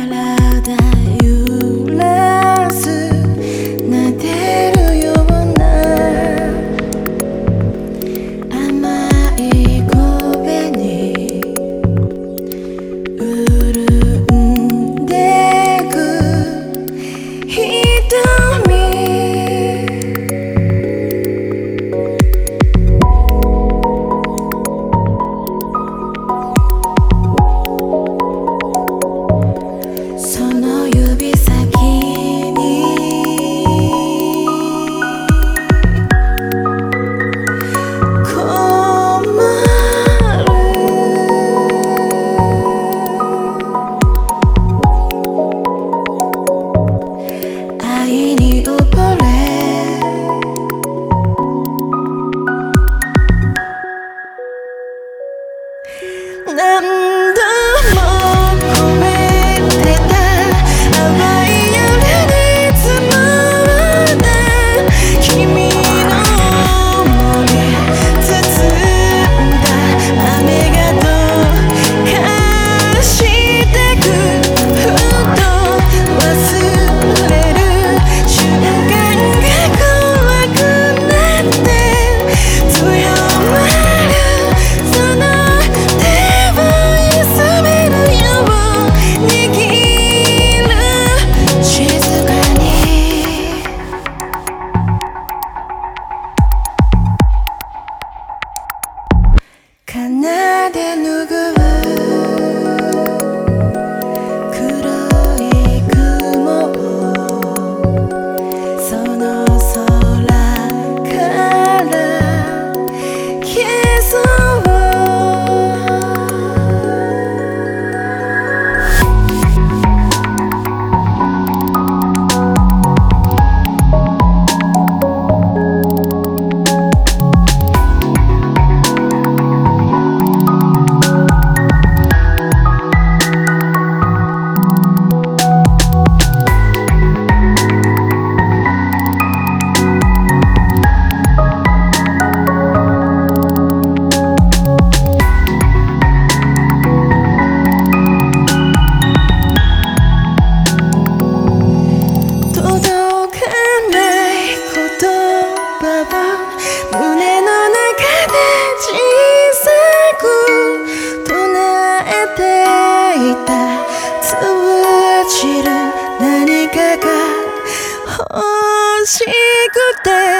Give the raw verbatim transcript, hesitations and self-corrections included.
揺らす撫でるような甘い声に潤んでく瞳何度も込めてた淡い夜に積もった君の想い包んだ雨がどかしてくふと忘れる瞬間が怖くなって強まるその奏で拭う黒い雲をその空から消そう胸の中で小さく唱えていた粒散る何かが欲しくて